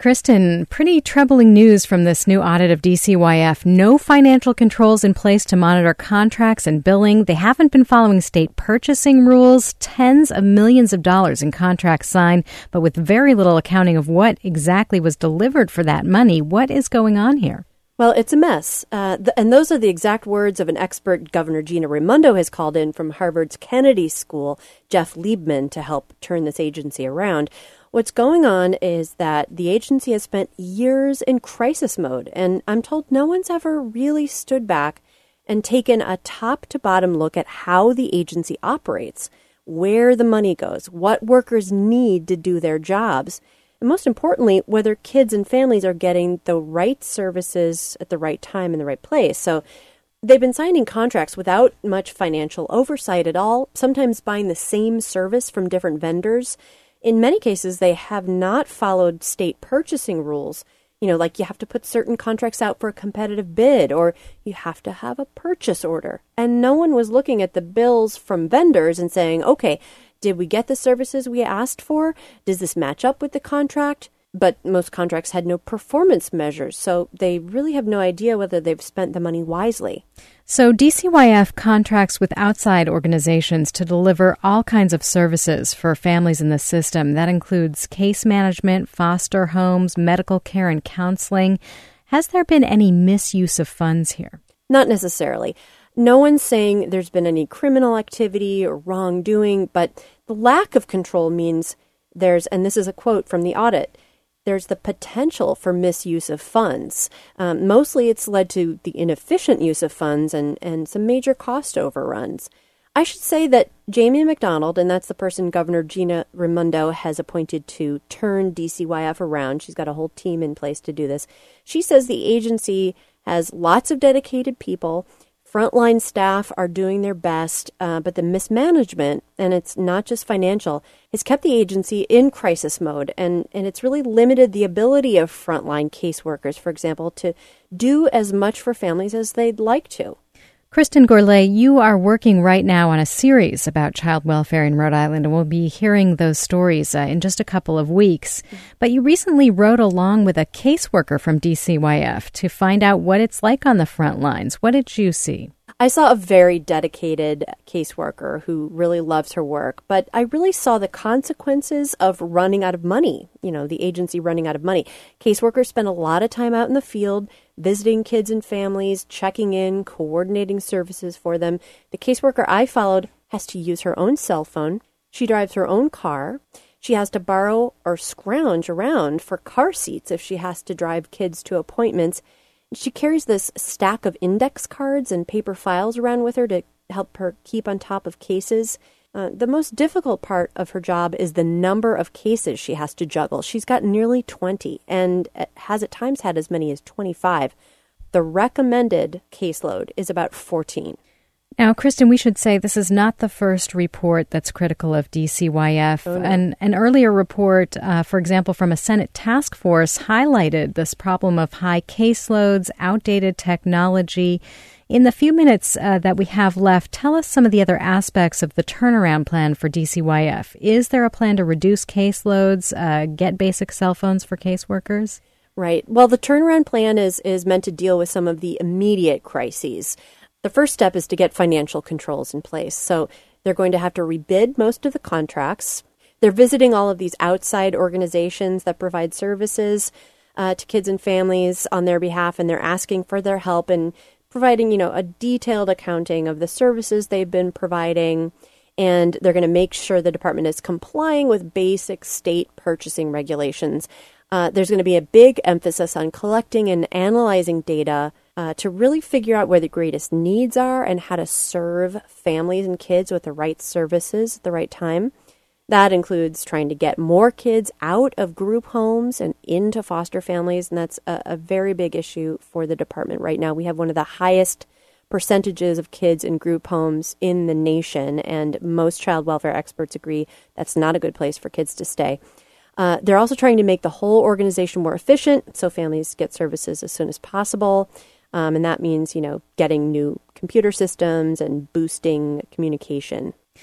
Kristen, pretty troubling news from this new audit of DCYF. No financial controls in place to monitor contracts and billing. They haven't been following state purchasing rules. Tens of millions of dollars in contracts signed, but with very little accounting of what exactly was delivered for that money. What is going on here? Well, it's a mess. And those are the exact words of an expert Governor Gina Raimondo has called in from Harvard's Kennedy School, Jeff Liebman, to help turn this agency around. What's going on is that the agency has spent years in crisis mode, and I'm told no one's ever really stood back and taken a top-to-bottom look at how the agency operates, where the money goes, what workers need to do their jobs, and most importantly, whether kids and families are getting the right services at the right time in the right place. So they've been signing contracts without much financial oversight at all, sometimes buying the same service from different vendors. In many cases, they have not followed state purchasing rules, like you have to put certain contracts out for a competitive bid, or you have to have a purchase order. And no one was looking at the bills from vendors and saying, okay, did we get the services we asked for? Does this match up with the contract? But most contracts had no performance measures, so they really have no idea whether they've spent the money wisely. So DCYF contracts with outside organizations to deliver all kinds of services for families in the system. That includes case management, foster homes, medical care, and counseling. Has there been any misuse of funds here? Not necessarily. No one's saying there's been any criminal activity or wrongdoing, but the lack of control means and this is a quote from the audit, there's the potential for misuse of funds. Mostly it's led to the inefficient use of funds and some major cost overruns. I should say that Jamie McDonald, and that's the person Governor Gina Raimondo has appointed to turn DCYF around. She's got a whole team in place to do this. She says the agency has lots of dedicated people. Frontline staff are doing their best, but the mismanagement, and it's not just financial, has kept the agency in crisis mode, and it's really limited the ability of frontline caseworkers, for example, to do as much for families as they'd like to. Kristen Gourlay, you are working right now on a series about child welfare in Rhode Island, and we'll be hearing those stories in just a couple of weeks. But you recently rode along with a caseworker from DCYF to find out what it's like on the front lines. What did you see? I saw a very dedicated caseworker who really loves her work, but I really saw the consequences of running out of money, the agency running out of money. Caseworkers spend a lot of time out in the field, visiting kids and families, checking in, coordinating services for them. The caseworker I followed has to use her own cell phone. She drives her own car. She has to borrow or scrounge around for car seats if she has to drive kids to appointments. She carries this stack of index cards and paper files around with her to help her keep on top of cases. The most difficult part of her job is the number of cases she has to juggle. She's got nearly 20 and has at times had as many as 25. The recommended caseload is about 14. Now, Kristen, we should say this is not the first report that's critical of DCYF. Oh, no. An earlier report, for example, from a Senate task force highlighted this problem of high caseloads, outdated technology. In the few minutes that we have left, tell us some of the other aspects of the turnaround plan for DCYF. Is there a plan to reduce caseloads, get basic cell phones for caseworkers? Right. Well, the turnaround plan is meant to deal with some of the immediate crises. The first step is to get financial controls in place. So they're going to have to rebid most of the contracts. They're visiting all of these outside organizations that provide services to kids and families on their behalf, and they're asking for their help in providing, a detailed accounting of the services they've been providing. And they're going to make sure the department is complying with basic state purchasing regulations. There's going to be a big emphasis on collecting and analyzing data to really figure out where the greatest needs are and how to serve families and kids with the right services at the right time. That includes trying to get more kids out of group homes and into foster families, and that's a very big issue for the department right now. We have one of the highest percentages of kids in group homes in the nation, and most child welfare experts agree that's not a good place for kids to stay. They're also trying to make the whole organization more efficient so families get services as soon as possible. And that means, getting new computer systems and boosting communication.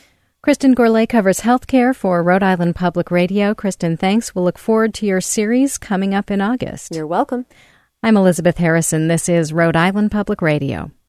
Kristen Gourlay covers healthcare for Rhode Island Public Radio. Kristen, thanks. We'll look forward to your series coming up in August. You're welcome. I'm Elizabeth Harrison. This is Rhode Island Public Radio.